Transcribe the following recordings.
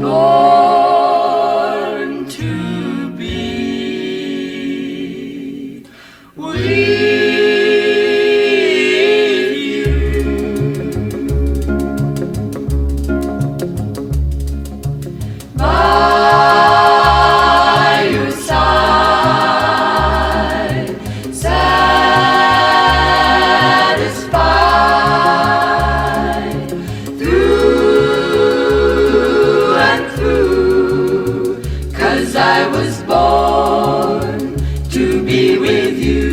born to be with you. By your side, satisfied through and through, 'cause I was born to be with you.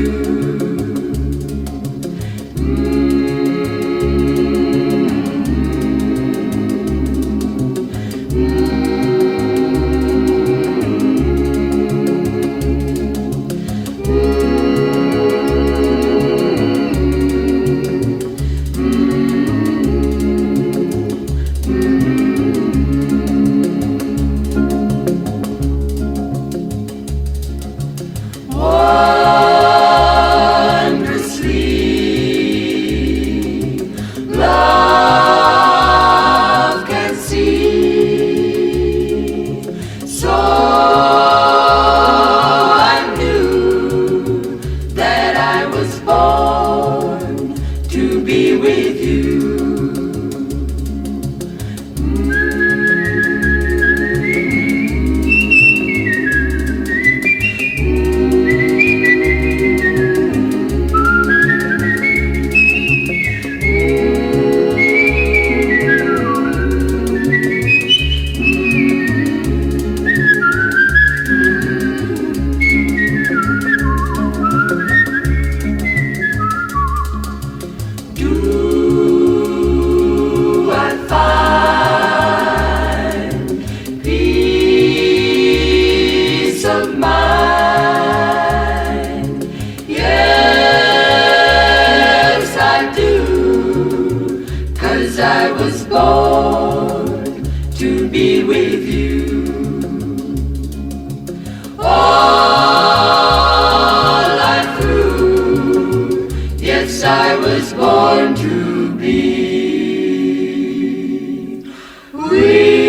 Wondrously, love can see. So I knew that I was born to be with you. Do I find peace of mind? Yes, I do, 'cause I was born to be with you. All life through, yes, I was born to be with